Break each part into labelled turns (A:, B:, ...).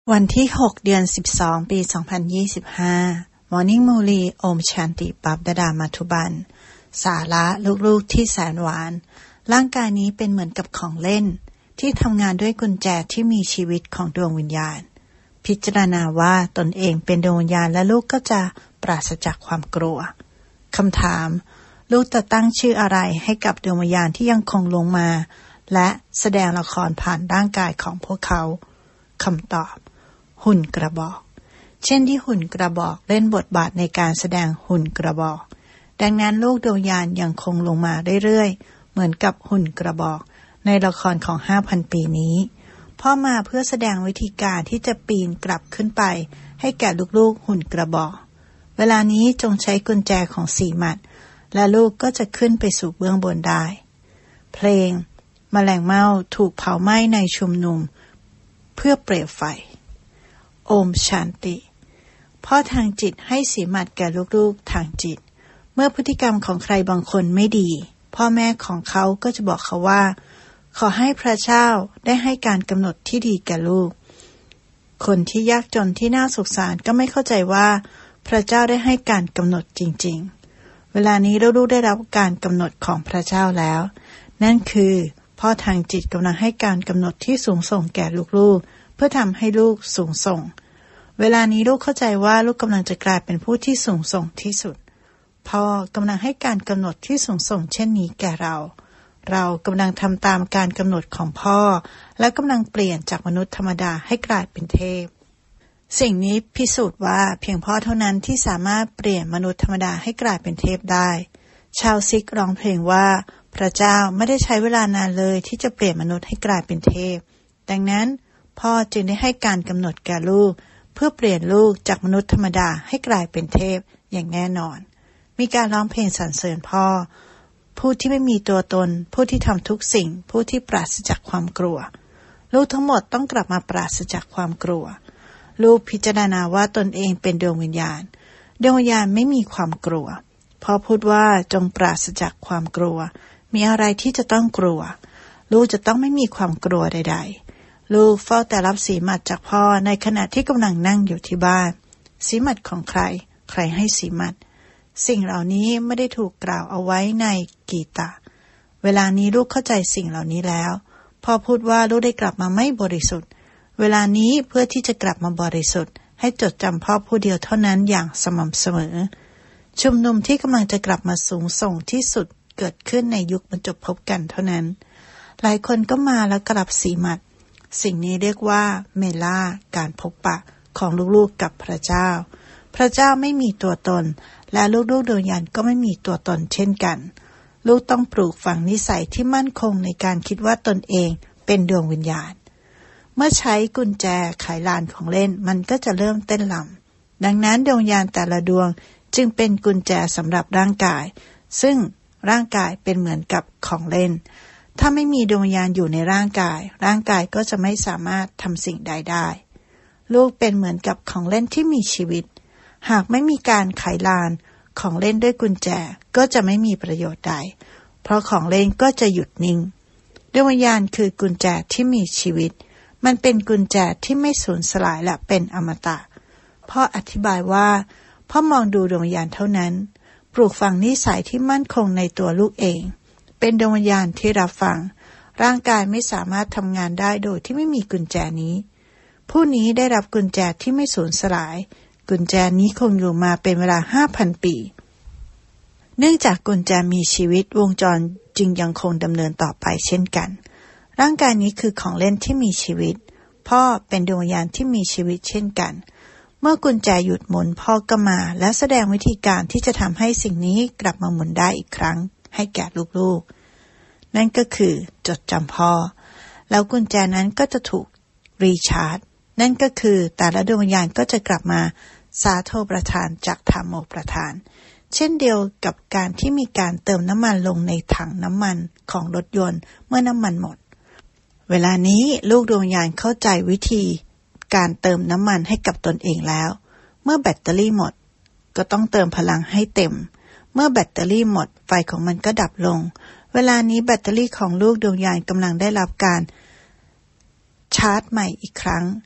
A: วันที่6เดือน12ปี2025 Morning Muli โอมชันติปับดดามัทุบันสาระลูกๆที่แสนหวานร่างกายนี้เป็นเหมือนกับของเล่นที่ทำงานด้วยกุญแจที่มีชีวิตของดวงวิญญาณพิจารณาว่าตนเองเป็นดวงวิญญาณและลูกก็จะปราศจากความกลัวคำถามลูกจะตั้งชื่ออะไรให้กับดวงวิญญาณที่ยังคงลงมาและแสดงละครผ่านร่างกายของพวกเขาคำตอบหุ่นกระบอกเช่นที่หุ่นกระบอกเล่นบทบาทในการแสดงหุ่นกระบอกดังนั้นลูกดวงวิญญาณยังคงลงมาเรื่อยๆเหมือนกับหุ่นกระบอกในละครของ 5,000 ปีนี้พ่อมาเพื่อแสดงวิธีการที่จะปีนกลับขึ้นไปให้แก่ลูกๆหุ่นกระบอกเวลานี้จงใช้กุญแจของ4 หมัดและลูกก็จะขึ้นไปสู่เบื้องบนได้เพลงแมลงเม่าถูกเผาไหม้ในชุมนุมเพื่อเปลวไฟโอมชันติพ่อทางจิตให้สีหมัดแก่ลูกๆทางจิตเมื่อพฤติกรรมของใครบางคนไม่ดีพ่อแม่ของเขาก็จะบอกเขาว่าขอให้พระเจ้าได้ให้การกำหนดที่ดีแก่ลูกคนที่ยากจนที่น่าสงสารก็ไม่เข้าใจว่าพระเจ้าได้ให้การกำหนดจริงๆเวลานี้ลูกๆได้รับการกำหนดของพระเจ้าแล้วนั่นคือพ่อทางจิตกำลังให้การกำหนดที่สูงส่งแก่ลูกๆเพื่อทำให้ลูกสูงส่งเวลานี้ลูกเข้าใจว่าลูกกำลังจะกลายเป็นผู้ที่สูงส่งที่สุดพ่อกำลังให้การกำหนดที่สูงส่งเช่นนี้แก่เรากำลังทำตามการกำหนดของพ่อและกำลังเปลี่ยนจากมนุษย์ธรรมดาให้กลายเป็นเทพสิ่งนี้พิสูจน์ว่าเพียงพ่อเท่านั้นที่สามารถเปลี่ยนมนุษย์ธรรมดาให้กลายเป็นเทพได้ชาวซิกร้องเพลงว่าพระเจ้าไม่ได้ใช้เวลานานเลยที่จะเปลี่ยนมนุษย์ให้กลายเป็นเทพดังนั้นพ่อจึงได้ให้การกำหนดแก่ลูกเพื่อเปลี่ยนลูกจากมนุษย์ธรรมดาให้กลายเป็นเทพอย่างแน่นอนมีการร้องเพลงสรรเสริญพ่อผู้ที่ไม่มีตัวตนผู้ที่ทำทุกสิ่งผู้ที่ปราศจากความกลัวลูกทั้งหมดต้องกลับมาปราศจากความกลัวลูกพิจารณาว่าตนเองเป็นดวงวิญญาณไม่มีความกลัวพ่อพูดว่าจงปราศจากความกลัวมีอะไรที่จะต้องกลัวลูกจะต้องไม่มีความกลัวใดๆลูกเฝ้าแต่รับสีหมัดจากพ่อในขณะที่กำลังนั่งอยู่ที่บ้านสีหมัดของใครให้สีหมัดสิ่งเหล่านี้ไม่ได้ถูกกล่าวเอาไว้ในกีตะเวลานี้ลูกเข้าใจสิ่งเหล่านี้แล้วพ่อพูดว่าลูกได้กลับมาไม่บริสุทธิ์เวลานี้เพื่อที่จะกลับมาบริสุทธิ์ให้จดจำพ่อผู้เดียวเท่านั้นอย่างสม่ำเสมอชุมนุมที่กำลังจะกลับมาสูงส่งที่สุดเกิดขึ้นในยุคบรรจบพบกันเท่านั้นหลายคนก็มาแล้วกลับสีหมัดสิ่งนี้เรียกว่าเมล่าการพบปะของลูกๆกับพระเจ้าพระเจ้าไม่มีตัวตนและลูกๆดวงวิญญาณก็ไม่มีตัวตนเช่นกันลูกต้องปลูกฝังนิสัยที่มั่นคงในการคิดว่าตนเองเป็นดวงวิญญาณเมื่อใช้กุญแจไขลานของเล่นมันก็จะเริ่มเต้นรำดังนั้นดวงวิญญาณแต่ละดวงจึงเป็นกุญแจสำหรับร่างกายซึ่งร่างกายเป็นเหมือนกับของเล่นถ้าไม่มีดวงวิญญาณอยู่ในร่างกายก็จะไม่สามารถทำสิ่งใดได้ลูกเป็นเหมือนกับของเล่นที่มีชีวิตหากไม่มีการไขลานของเล่นด้วยกุญแจก็จะไม่มีประโยชน์ใดเพราะของเล่นก็จะหยุดนิ่งดวงวิญญาณคือกุญแจที่มีชีวิตมันเป็นกุญแจที่ไม่สูญสลายและเป็นอมตะพ่ออธิบายว่าพ่อมองดูดวงวิญญาณเท่านั้นปลูกฝังนิสัยที่มั่นคงในตัวลูกเองเป็นดวงวิญญาณที่รับฟังร่างกายไม่สามารถทำงานได้โดยที่ไม่มีกุญแจนี้ผู้นี้ได้รับกุญแจที่ไม่สูญสลายกุญแจนี้คงอยู่มาเป็นเวลา 5,000 ปีเนื่องจากกุญแจมีชีวิตวงจรจึงยังคงดำเนินต่อไปเช่นกันร่างกายนี้คือของเล่นที่มีชีวิตพ่อเป็นดวงวิญญาณที่มีชีวิตเช่นกันเมื่อกุญแจหยุดหมุนพ่อก็มาและแสดงวิธีการที่จะทำให้สิ่งนี้กลับมาหมุนได้อีกครั้งให้แก่ลูกๆนั่นก็คือจดจำพ่อแล้วกุญแจนั้นก็จะถูกรีชาร์จนั่นก็คือแต่ละดวงวิญญาณก็จะกลับมาสาโทประทานจากธรรมโมประทานเช่นเดียวกับการที่มีการเติมน้ำมันลงในถังน้ำมันของรถยนต์เมื่อน้ำมันหมดเวลานี้ลูกดวงวิญญาณเข้าใจวิธีการเติมน้ำมันให้กับตนเองแล้วเมื่อแบตเตอรี่หมดก็ต้องเติมพลังให้เต็มเมื่อแบตเตอรี่หมดไฟของมันก็ดับลงเวลานี้แบตเตอรี่ของลูกดวงวิญญาณกำลังได้รับการชาร์จใหม่อีกครั้ง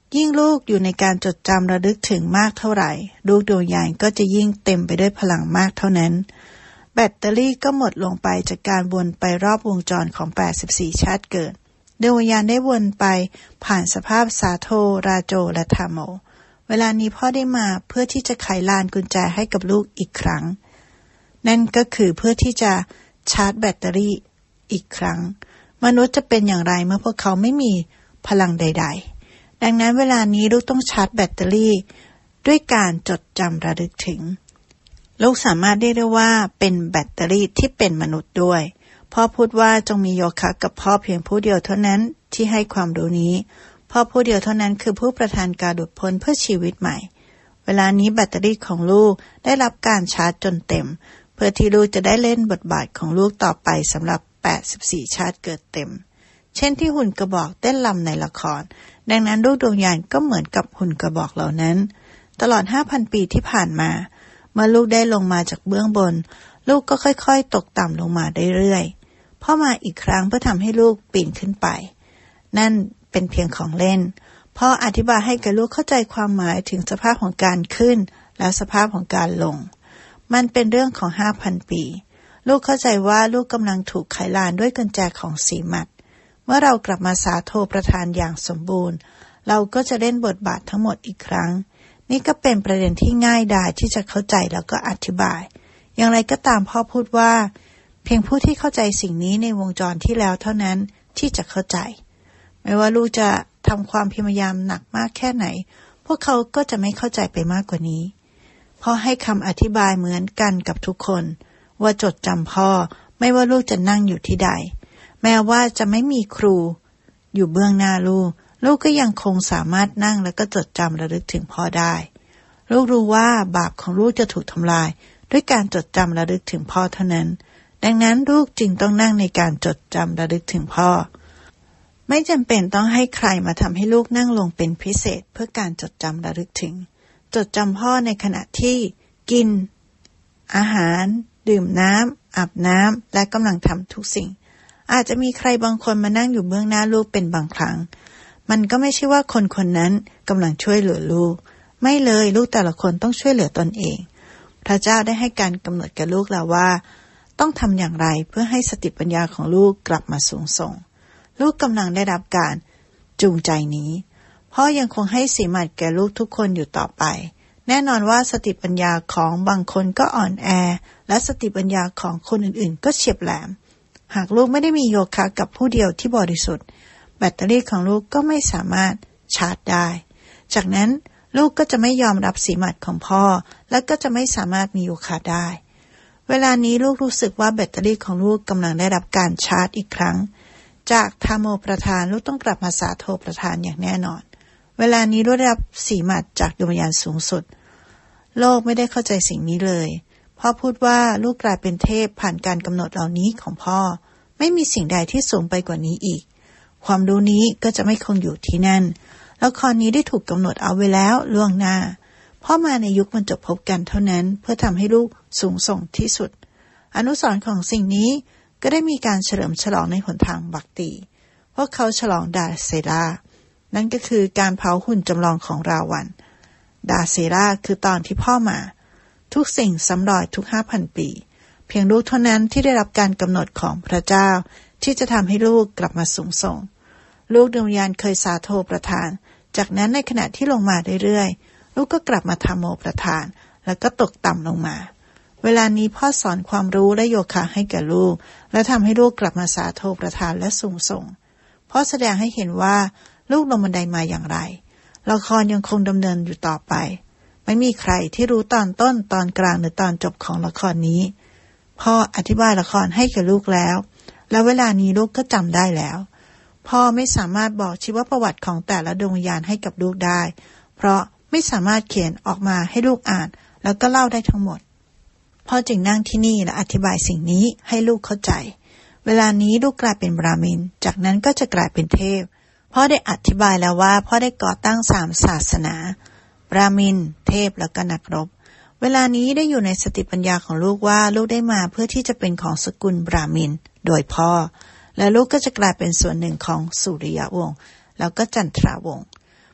A: ยิ่งลูกอยู่ในการจดจำระลึกถึงมากเท่าไหร่ลูกดวงวิญญาณก็จะยิ่งเต็มไปด้วยพลังมากเท่านั้นแบตเตอรี่ก็หมดลงไปจากการวนไปรอบวงจรของ84ชาติเกิดดวงวิญญาณได้วนไปผ่านสภาพสาโทราโจและธรรมโมเวลานี้พ่อได้มาเพื่อที่จะไขลานกุญแจให้กับลูกอีกครั้งนั่นก็คือเพื่อที่จะชาร์จแบตเตอรี่อีกครั้งมนุษย์จะเป็นอย่างไรเมื่อพวกเขาไม่มีพลังใดๆดังนั้นเวลานี้ลูกต้องชาร์จแบตเตอรี่ด้วยการจดจำระลึกถึงลูกสามารถเรียกได้ว่าเป็นแบตเตอรี่ที่เป็นมนุษย์ด้วยพ่อพูดว่าจงมีโยคะกับพ่อเพียงผู้เดียวเท่านั้นที่ให้ความรู้นี้พ่อผู้เดียวเท่านั้นคือผู้ประทานการหลุดพ้นเพื่อชีวิตใหม่เวลานี้แบตเตอรี่ของลูกได้รับการชาร์จจนเต็มเพื่อที่ลูกจะได้เล่นบทบาทของลูกต่อไปสำหรับ84ชาติเกิดเต็มเช่นที่หุ่นกระบอกเต้นรำในละครดังนั้นลูกดวงวิญญาณก็เหมือนกับหุ่นกระบอกเหล่านั้นตลอด 5,000 ปีที่ผ่านมาเมื่อลูกได้ลงมาจากเบื้องบนลูกก็ค่อยๆตกต่ำลงมาเรื่อยๆพ่อมาอีกครั้งเพื่อทำให้ลูกปีนขึ้นไปนั่นเป็นเพียงของเล่นพ่ออธิบายให้กับลูกเข้าใจความหมายถึงสภาพของการขึ้นและสภาพของการลงมันเป็นเรื่องของ 5,000 ปีลูกเข้าใจว่าลูกกำลังถูกไขลานด้วยกุญแจของสีมัดเมื่อเรากลับมาสาโทประทานอย่างสมบูรณ์เราก็จะเล่นบทบาททั้งหมดอีกครั้งนี่ก็เป็นประเด็นที่ง่ายดายที่จะเข้าใจแล้วก็อธิบายอย่างไรก็ตามพ่อพูดว่าเพียงผู้ที่เข้าใจสิ่งนี้ในวงจรที่แล้วเท่านั้นที่จะเข้าใจไม่ว่าลูกจะทำความพยายามหนักมากแค่ไหนพวกเขาก็จะไม่เข้าใจไปมากกว่านี้พ่อให้คำอธิบายเหมือนกันกับทุกคนว่าจดจำพ่อไม่ว่าลูกจะนั่งอยู่ที่ใดแม้ว่าจะไม่มีครูอยู่เบื้องหน้าลูกก็ยังคงสามารถนั่งแล้วก็จดจำระลึกถึงพ่อได้ลูกรู้ว่าบาปของลูกจะถูกทำลายด้วยการจดจำระลึกถึงพ่อเท่านั้นดังนั้นลูกจึงต้องนั่งในการจดจำระลึกถึงพ่อไม่จำเป็นต้องให้ใครมาทำให้ลูกนั่งลงเป็นพิเศษเพื่อการจดจำระลึกถึงจดจำพ่อในขณะที่กินอาหารดื่มน้ำอาบน้ำและกำลังทำทุกสิ่งอาจจะมีใครบางคนมานั่งอยู่เบื้องหน้าลูกเป็นบางครั้งมันก็ไม่ใช่ว่าคนคนนั้นกำลังช่วยเหลือลูกไม่เลยลูกแต่ละคนต้องช่วยเหลือตนเองพระเจ้าได้ให้การกำหนดกับลูกแล้วว่าต้องทำอย่างไรเพื่อให้สติปัญญาของลูกกลับมาสูงส่งลูกกำลังได้รับการจูงใจนี้พ่อยังคงให้สีหมัดแก่ลูกทุกคนอยู่ต่อไปแน่นอนว่าสติปัญญาของบางคนก็อ่อนแอและสติปัญญาของคนอื่นๆก็เฉียบแหลมหากลูกไม่ได้มีโยคะกับผู้เดียวที่บริสุทธิ์แบตเตอรี่ของลูกก็ไม่สามารถชาร์จได้จากนั้นลูกก็จะไม่ยอมรับสีหมัดของพ่อและก็จะไม่สามารถมีโยคะได้เวลานี้ลูกรู้สึกว่าแบตเตอรี่ของลูกกำลังได้รับการชาร์จอีกครั้งจากธรรมโมประทานลูกต้องกลับมาสาโทประทานอย่างแน่นอนเวลานี้ลูกได้รับสีหมัดจากดวงวิญญาณสูงสุดโลกไม่ได้เข้าใจสิ่งนี้เลยพ่อพูดว่าลูกกลายเป็นเทพผ่านการกำหนดเหล่านี้ของพ่อไม่มีสิ่งใดที่สูงไปกว่านี้อีกความรู้นี้ก็จะไม่คงอยู่ที่นั่นละครนี้ได้ถูกกำหนดเอาไว้แล้วล่วงหน้าพ่อมาในยุคบรรจบพบกันเท่านั้นเพื่อทำให้ลูกสูงส่งที่สุดอนุสรณ์ของสิ่งนี้ก็ได้มีการเฉลิมฉลองในหนทางบักติพวกเขาฉลองดาเซรานั่นก็คือการเผาหุ่นจำลองของราวันดาเซราคือตอนที่พ่อมาทุกสิ่งซ้ำรอยทุก 5,000 ปีเพียงลูกเท่านั้นที่ได้รับการกำหนดของพระเจ้าที่จะทำให้ลูกกลับมาสูงส่งลูกดวงวิญญาณเคยสาโทประทานจากนั้นในขณะที่ลงมาเรื่อยๆลูกก็กลับมาธรรมโมประทานแล้วก็ตกต่ำลงมาเวลานี้พ่อสอนความรู้และโยคะให้แก่ลูกและทำให้ลูกกลับมาสาโทประทานและสูงส่งพ่อแสดงให้เห็นว่าลูกลงบันไดมาอย่างไรละครยังคงดำเนินอยู่ต่อไปไม่มีใครที่รู้ตอนต้นตอนกลางหรือตอนจบของละครนี้พ่ออธิบายละครให้แก่ลูกแล้วและเวลานี้ลูกก็จำได้แล้วพ่อไม่สามารถบอกชีวประวัติของแต่ละดวงวิญญาณให้กับลูกได้เพราะไม่สามารถเขียนออกมาให้ลูกอ่านแล้วก็เล่าได้ทั้งหมดพ่อจึงนั่งที่นี่และอธิบายสิ่งนี้ให้ลูกเข้าใจเวลานี้ลูกกลายเป็นบราหมินจากนั้นก็จะกลายเป็นเทพพ่อได้อธิบายแล้วว่าพ่อได้ก่อตั้ง3ศาสนาบราหมินเทพและก็นักรบเวลานี้ได้อยู่ในสติปัญญาของลูกว่าลูกได้มาเพื่อที่จะเป็นของสกุลบราหมินโดยพ่อและลูกก็จะกลายเป็นส่วนหนึ่งของสุริยวงศ์แล้วก็จันทราวงศ์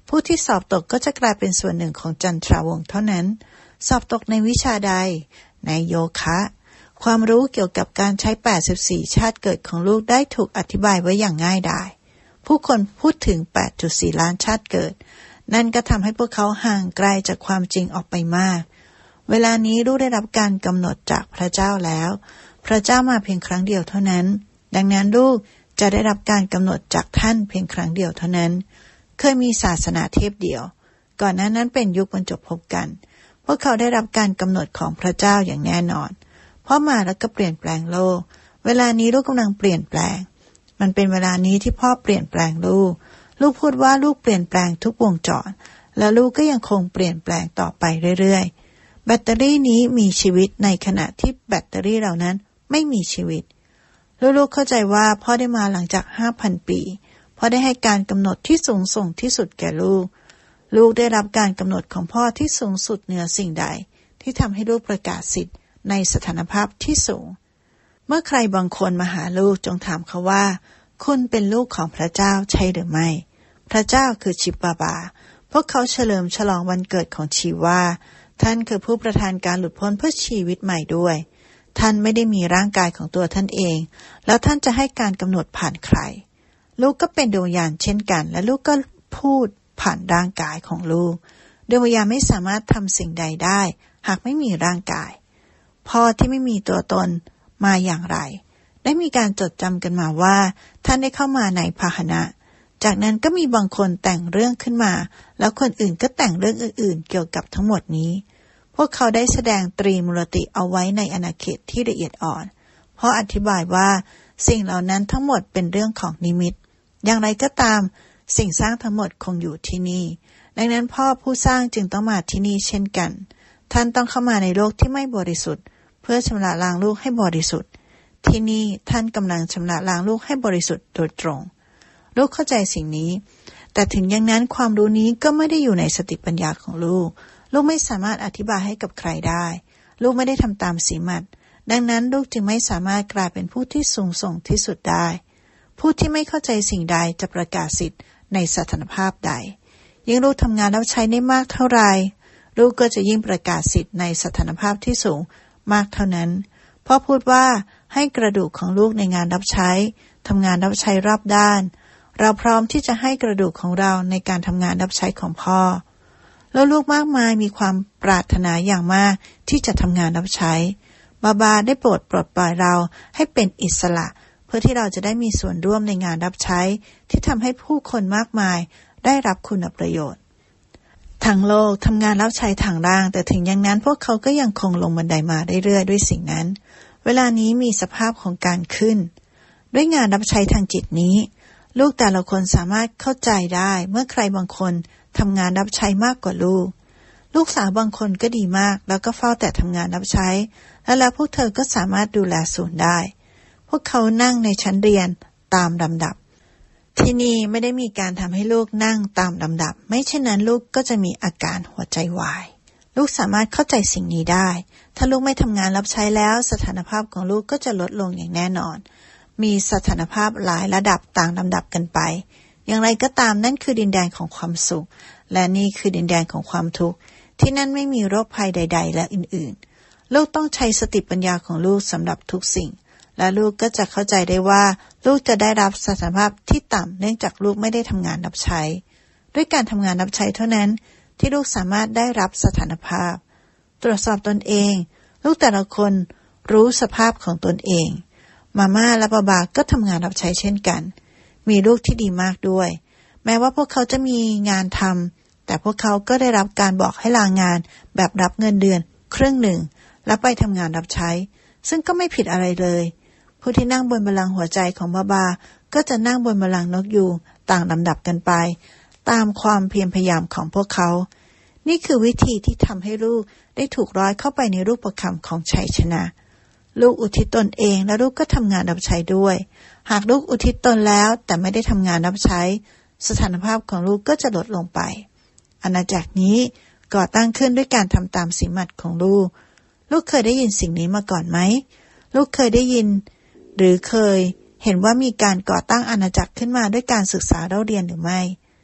A: ผู้ที่สอบตกก็จะกลายเป็นส่วนหนึ่งของจันทราวงศ์เท่านั้นสอบตกในวิชาใดในโยคะความรู้เกี่ยวกับการใช้84ชาติเกิดของลูกได้ถูกอธิบายไว้อย่างง่ายดายผู้คนพูดถึง 8.4 ล้านชาติเกิดนั่นก็ทำให้พวกเขาห่างไกลจากความจริงออกไปมากเวลานี้ลูกได้รับการกำหนดจากพระเจ้าแล้วพระเจ้ามาเพียงครั้งเดียวเท่านั้นดังนั้นลูกจะได้รับการกำหนดจากท่านเพียงครั้งเดียวเท่านั้นเคยมีศาสนาเทพเดียวก่อนหน้านั้นเป็นยุคบรรจบพบกันพวกเขาได้รับการกำหนดของพระเจ้าอย่างแน่นอนเพราะมาแล้วก็เปลี่ยนแปลงโลกเวลานี้ลูกกำลังเปลี่ยนแปลงมันเป็นเวลานี้ที่พ่อเปลี่ยนแปลงลูกพูดว่าลูกเปลี่ยนแปลงทุกวงจรแล้วลูกก็ยังคงเปลี่ยนแปลงต่อไปเรื่อยๆแบตเตอรี่นี้มีชีวิตในขณะที่แบตเตอรี่เหล่านั้นไม่มีชีวิตลูกเข้าใจว่าพ่อได้มาหลังจาก 5,000 ปีพ่อได้ให้การกำหนดที่สูงส่งที่สุดแก่ลูกได้รับการกำหนดของพ่อที่สูงสุดเหนือสิ่งใดที่ทำให้ลูกประกาศสิทธิ์ในสถานภาพที่สูงเมื่อใครบางคนมาหาลูกจงถามเขาว่าคุณเป็นลูกของพระเจ้าใช่หรือไม่พระเจ้าคือชิปบาพวกเขาเฉลิมฉลองวันเกิดของชีวาท่านคือผู้ประทานการหลุดพ้นเพื่อชีวิตใหม่ด้วยท่านไม่ได้มีร่างกายของตัวท่านเองแล้วท่านจะให้การกำหนดผ่านใครลูกก็เป็นดวงวิญญาณเช่นกันและลูกก็พูดผ่านร่างกายของลูกดวงวิญญาณไม่สามารถทำสิ่งใดได้หากไม่มีร่างกายพ่อที่ไม่มีตัวตนมาอย่างไรได้มีการจดจำกันมาว่าท่านได้เข้ามาในพาหนะจากนั้นก็มีบางคนแต่งเรื่องขึ้นมาแล้วคนอื่นก็แต่งเรื่องอื่นๆเกี่ยวกับทั้งหมดนี้พวกเขาได้แสดงตรีมูลติเอาไว้ในอาณาเขตที่ละเอียดอ่อนเพราะอธิบายว่าสิ่งเหล่านั้นทั้งหมดเป็นเรื่องของนิมิตอย่างไรก็ตามสิ่งสร้างทั้งหมดคงอยู่ที่นี่ดังนั้นพ่อผู้สร้างจึงต้องมาที่นี่เช่นกันท่านต้องเข้ามาในโลกที่ไม่บริสุทธิ์เพื่อชำระล้างลูกให้บริสุทธิ์ที่นี่ท่านกำลังชำระล้างลูกให้บริสุทธิ์โดยตรงลูกเข้าใจสิ่งนี้แต่ถึงอย่างนั้นความรู้นี้ก็ไม่ได้อยู่ในสติปัญญาของลูกไม่สามารถอธิบายให้กับใครได้ลูกไม่ได้ทำตามสีมัดดังนั้นลูกจึงไม่สามารถกลายเป็นผู้ที่สูงส่งที่สุดได้ผู้ที่ไม่เข้าใจสิ่งใดจะประกาศสิทธิ์ในสถานภาพใดยิ่งลูกทำงานรับใช้ได้มากเท่าไรลูกก็จะยิ่งประกาศสิทธิ์ในสถานภาพที่สูงมากเท่านั้นพ่อพูดว่าให้กระดูกของลูกในงานรับใช้ทำงานรับใช้รอบด้านเราพร้อมที่จะให้กระดูกของเราในการทำงานรับใช้ของพ่อแล้วลูกมากมายมีความปรารถนาอย่างมากที่จะทำงานรับใช้บาได้โปรดปลดปล่อยเราให้เป็นอิสระเพื่อที่เราจะได้มีส่วนร่วมในงานรับใช้ที่ทำให้ผู้คนมากมายได้รับคุณประโยชน์ทางโลกทำงานรับใช้ทางล่างแต่ถึงอย่างนั้นพวกเขาก็ยังคงลงบันไดมาเรื่อยๆด้วยสิ่งนั้นเวลานี้มีสภาพของการขึ้นด้วยงานรับใช้ทางจิตนี้ลูกแต่ละคนสามารถเข้าใจได้เมื่อใครบางคนทำงานรับใช้มากกว่าลูกสาวบางคนก็ดีมากแล้วก็เฝ้าแต่ทำงานรับใช้แล้วพวกเธอก็สามารถดูแลศูนย์ได้พวกเขานั่งในชั้นเรียนตามลำดับที่นี่ไม่ได้มีการทำให้ลูกนั่งตามลำดับไม่เช่นนั้นลูกก็จะมีอาการหัวใจวายลูกสามารถเข้าใจสิ่งนี้ได้ถ้าลูกไม่ทำงานรับใช้แล้วสถานภาพของลูกก็จะลดลงอย่างแน่นอนมีสถานภาพหลายระดับต่างลำดับกันไปอย่างไรก็ตามนั่นคือดินแดนของความสุขและนี่คือดินแดนของความทุกข์ที่นั่นไม่มีโรคภัยใดๆและอื่นๆลูกต้องใช้สติปัญญาของลูกสำหรับทุกสิ่งและลูกก็จะเข้าใจได้ว่าลูกจะได้รับสถานภาพที่ต่ำเนื่องจากลูกไม่ได้ทำงานรับใช้ด้วยการทำงานรับใช้เท่านั้นที่ลูกสามารถได้รับสถานภาพตรวจสอบตนเองลูกแต่ละคนรู้สภาพของตนเองมาม่าและบาก็ทำงานรับใช้เช่นกันมีลูกที่ดีมากด้วยแม้ว่าพวกเขาจะมีงานทำแต่พวกเขาก็ได้รับการบอกให้ลางานแบบรับเงินเดือนครึ่งหนึ่งแล้วไปทำงานรับใช้ซึ่งก็ไม่ผิดอะไรเลยผู้ที่นั่งบนบัลลังก์หัวใจของบาก็จะนั่งบนบัลลังก์นกยูงต่างลำดับกันไปตามความเพียรพยายามของพวกเขานี่คือวิธีที่ทำให้ลูกได้ถูกร้อยเข้าไปในรูปคำของชัยชนะลูกอุทิศตนเองและลูกก็ทำงานรับใช้ด้วยหากลูกอุทิศตนแล้วแต่ไม่ได้ทำงานรับใช้สถานภาพของลูกก็จะลดลงไปอาณาจักรนี้ก่อตั้งขึ้นด้วยการทำตามสีมัดของลูกเคยได้ยินสิ่งนี้มาก่อนไหมลูกเคยได้ยินหรือเคยเห็นว่ามีการก่อตั้งอาณาจักรขึ้นมาด้วยการศึกษาเล่าเรียนหรือไม่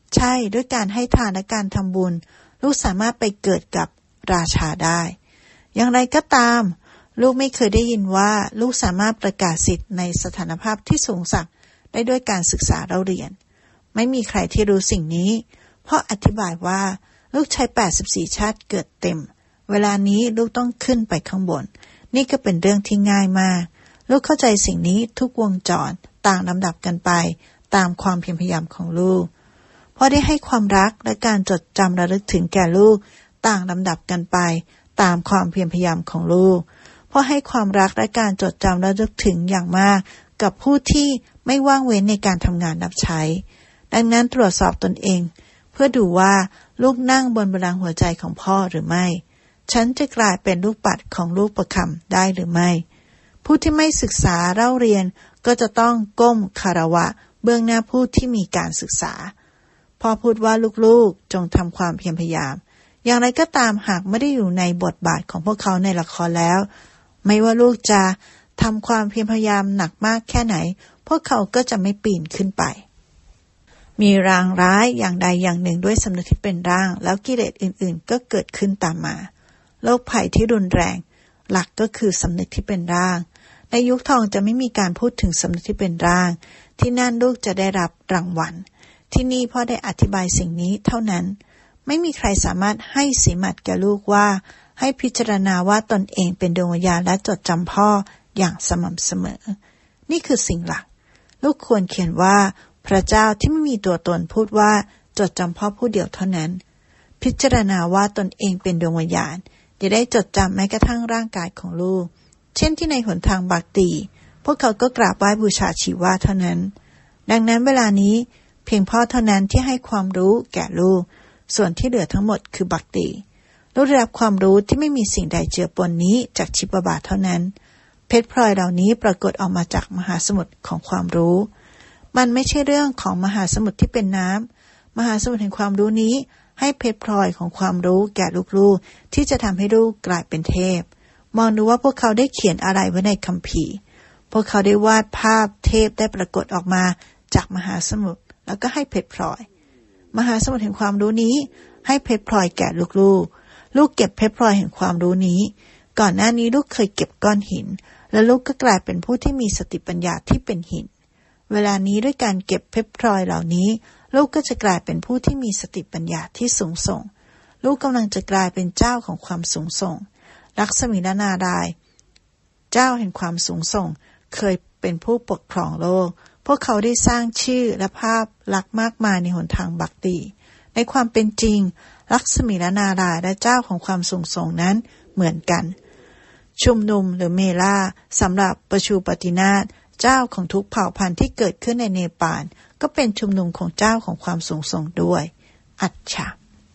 A: ใช่ด้วยการให้ทานและการทำบุญลูกสามารถไปเกิดกับราชาได้อย่างไรก็ตามลูกไม่เคยได้ยินว่าลูกสามารถประกาศสิทธิ์ในสถานภาพที่สูงสักได้ด้วยการศึกษาเล่าเรียนไม่มีใครที่รู้สิ่งนี้เพราะอธิบายว่าลูกใช้84ชาติเกิดเต็มเวลานี้ลูกต้องขึ้นไปข้างบนนี่ก็เป็นเรื่องที่ง่ายมากลูกเข้าใจสิ่งนี้ทุกวงจรต่างลำดับกันไปตามความเพียรพยายามของลูกเพราะได้ให้ความรักและการจดจำระลึกถึงแก่ลูกต่างลำดับกันไปตามความเพียรพยายามของลูกเพราะให้ความรักและการจดจำระลึกถึงอย่างมากกับผู้ที่ไม่ว่างเว้นในการทำงานรับใช้ดังนั้นตรวจสอบตนเองเพื่อดูว่าลูกนั่งบนบัลลังก์หัวใจของพ่อหรือไม่ฉันจะกลายเป็นลูกปัดของลูกประคำได้หรือไม่ผู้ที่ไม่ศึกษาเล่าเรียนก็จะต้องก้มคารวะเบื้องหน้าผู้ที่มีการศึกษาพ่อพูดว่าลูกๆจงทำความเพียรพยายามอย่างไรก็ตามหากไม่ได้อยู่ในบทบาทของพวกเขาในละครแล้วไม่ว่าลูกจะทำความเพียรพยายามหนักมากแค่ไหนพวกเขาก็จะไม่ปีนขึ้นไปมีรางร้ายอย่างใดอย่างหนึ่งด้วยสำนึกที่เป็นร่างแล้วกิเลสอื่นๆก็เกิดขึ้นตามมาโรคภัยที่รุนแรงหลักก็คือสำนึกที่เป็นร่างในยุคทองจะไม่มีการพูดถึงสำนึกที่เป็นร่างที่นั่นลูกจะได้รับรางวัลที่นี่พ่อได้อธิบายสิ่งนี้เท่านั้นไม่มีใครสามารถให้สีหมัดแก่ลูกว่าให้พิจารณาว่าตนเองเป็นดวงวิญญาณและจดจำพ่ออย่างสม่ำเสมอนี่คือสิ่งหลักลูกควรเขียนว่าพระเจ้าที่ไม่มีตัวตนพูดว่าจดจำพ่อผู้เดียวเท่านั้นพิจารณาว่าตนเองเป็นดวงวิญญาณจะได้จดจำแม้กระทั่งร่างกายของลูกเช่นที่ในหนทางบักตีพวกเขาก็กราบไหว้บูชาชีวะเท่านั้นดังนั้นเวลานี้เพียงพ่อเท่านั้นที่ให้ความรู้แก่ลูกส่วนที่เหลือทั้งหมดคือบักตีลูกได้รับความรู้ที่ไม่มีสิ่งใดเจือปนนี้จากชิปบาทเท่านั้นเพชรพลอยเหล่านี้ปรากฏออกมาจากมหาสมุทรของความรู้มันไม่ใช่เรื่องของมหาสมุทรที่เป็นน้ำมหาสมุทรแห่งความรู้นี้ให้เพชรพลอยของความรู้แก่ลูกๆที่จะทำให้ลูกกลายเป็นเทพมองดูว่าพวกเขาได้เขียนอะไรไว้ในคัมภีร์พวกเขาได้วาดภาพเทพได้ปรากฏออกมาจากมหาสมุทรแล้วก็ให้เพชรพลอยมหาสมุทรแห่งความรู้นี้ให้เพชรพลอยแก่ลูกเก็บเพชรพลอยแห่งความรู้นี้ก่อนหน้านี้ลูกเคยเก็บก้อนหินและลูกก็กลายเป็นผู้ที่มีสติปัญญาที่เป็นหินเวลานี้ด้วยการเก็บเพชรพลอยเหล่านี้ลูกก็จะกลายเป็นผู้ที่มีสติปัญญาที่สูงส่งลูกกำลังจะกลายเป็นเจ้าของความสูงส่งลักษมีนารายณ์เจ้าแห่งความสูงส่งเคยเป็นผู้ปกครองโลกพวกเขาได้สร้างชื่อและภาพลักษณ์มากมายในหนทางบักตีในความเป็นจริงลักษมีนารายณ์และเจ้าของความสูงส่งนั้นเหมือนกันชุมนุมหรือเมลาสำหรับประชูปฏินาถเจ้าของทุกเผ่าพันธุ์ที่เกิดขึ้นในเนปาลก็เป็นชุมนุมของเจ้าของความสูงส่งด้วยอัจฉะ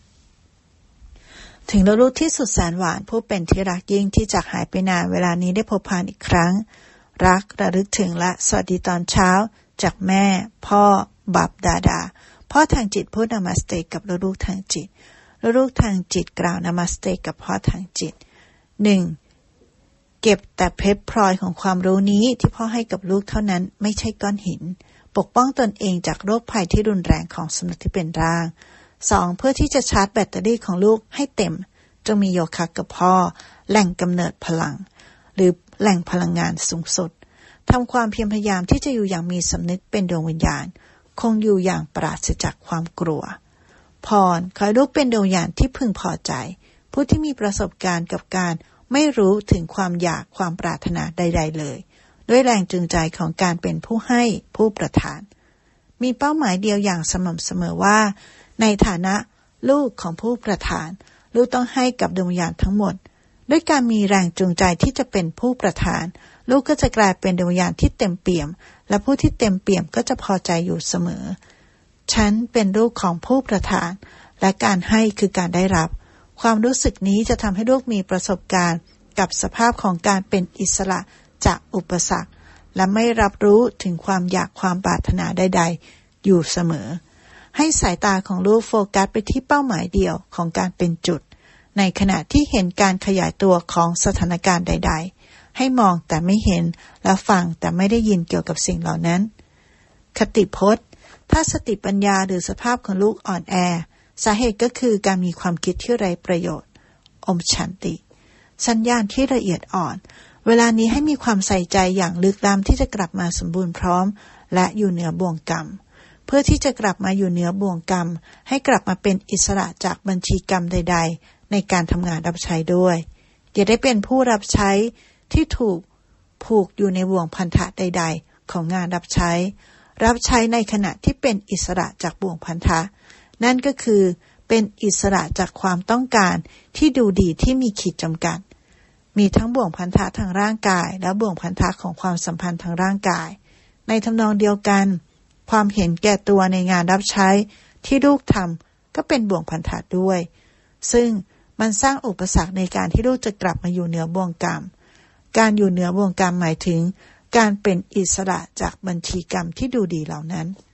A: ถึงลูกที่สุดแสนหวานผู้เป็นที่รักยิ่งที่จากหายไปนานเวลานี้ได้พบพานอีกครั้งรักระลึกถึงและสวัสดีตอนเช้าจากแม่พ่อบับดาพ่อทางจิตพูดนามัสเตกับลูกทางจิตลูกทางจิตกล่าวนามัสเตกับพ่อทางจิต 1. เก็บแต่เพชรพลอยของความรู้นี้ที่พ่อให้กับลูกเท่านั้นไม่ใช่ก้อนหินปกป้องตนเองจากโรคภัยที่รุนแรงของสำนึกที่เป็นร่าง 2. เพื่อที่จะชาร์จแบตเตอรี่ของลูกให้เต็มจงมีโยคะกับพ่อแหล่งกำเนิดพลังหรือแหล่งพลังงานสูงสุดทำความเพียรพยายามที่จะอยู่อย่างมีสำนึกเป็นดวงวิญญาณคงอยู่อย่างปราศจากความกลัวพรขอให้ลูกเป็นดวงวิญญาณที่พึงพอใจผู้ที่มีประสบการณ์กับการไม่รู้ถึงความอยากความปรารถนาใดๆเลยด้วยแรงจูงใจของการเป็นผู้ให้ผู้ประทานมีเป้าหมายเดียวอย่างสม่ำเสมอว่าในฐานะลูกของผู้ประทานลูกต้องให้กับดวงวิญญาณทั้งหมดด้วยการมีแรงจูงใจที่จะเป็นผู้ประทานลูกก็จะกลายเป็นดวงวิญญาณที่เต็มเปี่ยมและผู้ที่เต็มเปี่ยมก็จะพอใจอยู่เสมอฉันเป็นลูกของผู้ประทานและการให้คือการได้รับความรู้สึกนี้จะทำให้ลูกมีประสบการณ์กับสภาพของการเป็นอิสระจากอุปสรรคและไม่รับรู้ถึงความอยากความปรารถนาใดๆอยู่เสมอให้สายตาของลูกโฟกัสไปที่เป้าหมายเดียวของการเป็นจุดในขณะที่เห็นการขยายตัวของสถานการณ์ใดๆให้มองแต่ไม่เห็นและฟังแต่ไม่ได้ยินเกี่ยวกับสิ่งเหล่านั้นคติพจน์ถ้าสติปัญญาหรือสภาพของลูกอ่อนแอสาเหตุก็คือการมีความคิดที่ไร้ประโยชน์อมชันติสัญญาณที่ละเอียดอ่อนเวลานี้ให้มีความใส่ใจอย่างลึกล้ำที่จะกลับมาสมบูรณ์พร้อมและอยู่เหนือบ่วงกรรมเพื่อที่จะกลับมาอยู่เหนือบ่วงกรรมให้กลับมาเป็นอิสระจากบัญชีกรรมใดๆในการทำงานรับใช้ด้วยอย่าได้เป็นผู้รับใช้ที่ถูกผูกอยู่ในบ่วงพันธะใดๆของงานรับใช้ในขณะที่เป็นอิสระจากบ่วงพันธะนั่นก็คือเป็นอิสระจากความต้องการที่ดูดีที่มีขีดจำกัดมีทั้งบ่วงพันธะทางร่างกายและบ่วงพันธะของความสัมพันธ์ทางร่างกายในทำนองเดียวกันความเห็นแก่ตัวในงานรับใช้ที่ลูกทำก็เป็นบ่วงพันธะด้วยซึ่งมันสร้างอุปสรรคในการที่ลูกจะกลับมาอยู่เหนือบ่วงกรรมการอยู่เหนือบ่วงกรรมหมายถึงการเป็นอิสระจากบัญชีกรรมที่ดูดีเหล่านั้น